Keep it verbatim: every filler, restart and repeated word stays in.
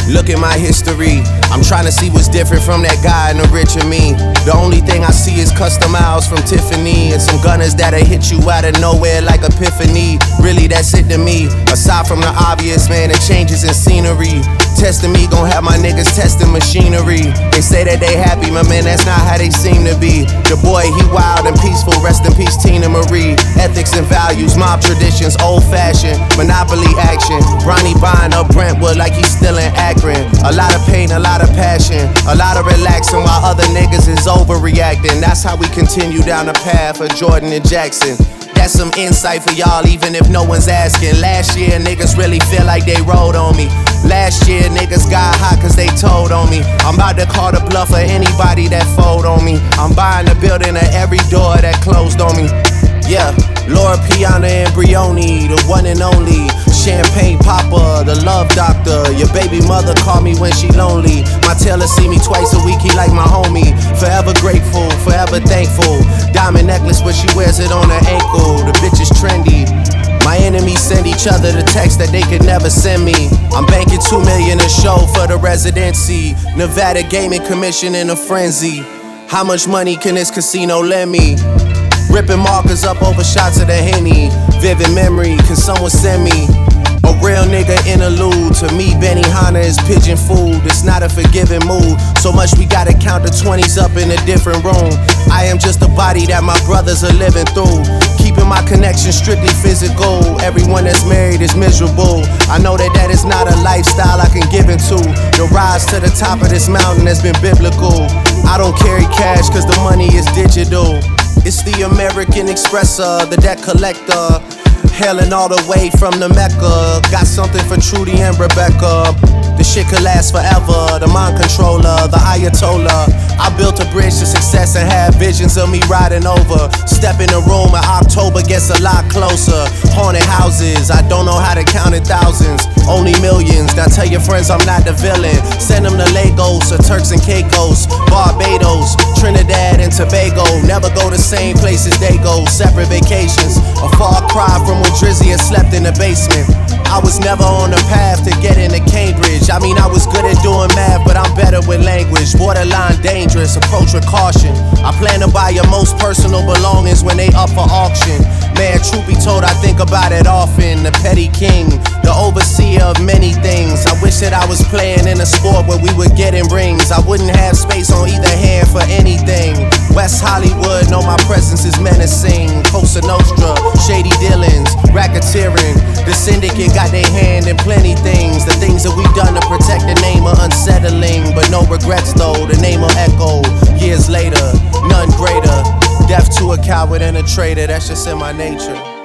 Look at my history. I'm trying to see what's different from that guy and the richer me. The only thing I see is custom miles from Tiffany and some gunners that'll hit you out of nowhere like epiphany. Really, that's it to me. Aside from the obvious, man, the changes in scenery. Testing me, gon' have my niggas testing machinery. They say that they happy, my man, that's not how they seem to be. The boy, he wild and peaceful, rest in peace, Tina Marie. Ethics and values, mob traditions, old fashioned, monopoly action. Ronnie buying up Brentwood like he's still in Akron. A lot of pain, a lot of passion, a lot of relaxing while other niggas is overreacting. That's how we continue down the path of Jordan and Jackson. That's some insight for y'all, even if no one's asking. Last year, niggas really feel like they rode on me. Last year, niggas got hot cause they told on me. I'm about to call the bluff of anybody that fold on me. I'm buying the building of every door that closed on me. Yeah, Laura Piana and Brioni, the one and only. Champagne Papa, the love doctor. Your baby mother call me when she lonely. My tailor see me twice a week, he like my homie. Forever grateful, forever thankful. Diamond necklace, but she wears it on her ankle. The bitch is trendy. My enemies send each other the text that they could never send me. I'm banking two million a show for the residency. Nevada Gaming Commission in a frenzy. How much money can this casino lend me? Ripping markers up over shots of the Henny. Vivid memory, can someone send me a real nigga interlude? To me, Benihana is pigeon food. It's not a forgiving mood. So much we gotta count the twenties up in a different room. I am just a body that my brothers are living through. Keeping my connection strictly physical. Everyone that's married is miserable. I know that that is not a lifestyle I can give into. The rise to the top of this mountain has been biblical. I don't carry cash cause the money is digital. It's the American Expresser, the debt collector. Hailing all the way from the Mecca. Got something for Trudy and Rebecca. The shit could last forever. The mind controller, the Ayatollah. I built a bridge to success and had visions of me riding over. Step in the room in October gets a lot closer. Haunted houses, I don't know how to count in thousands. Only millions, now tell your friends I'm not the villain. Send them to Lagos or Turks and Caicos, Barbados, Trinidad and Tobago. Never go the same places they go, separate vacations. A far cry from when Drizzy had slept in the basement. I was never on the path to get into Cambridge. I mean, I was good at doing math, but I'm better with language. Borderline dangerous, approach with caution. I plan to buy your most personal belongings when they up for auction. Man, truth be told, I think about it often. The petty king, the overseer of many things. I wish that I was playing in a sport where we would get in rings. I wouldn't have space on either hand for anything. West Hollywood, know my presence is menacing. Cosa Nostra, shady dealings, racketeering. The syndicate got their hand in plenty things. The things that we done to protect the name are unsettling, but no regrets though. The name will echo years later, none greater. Death to a coward and a traitor, that's just in my nature.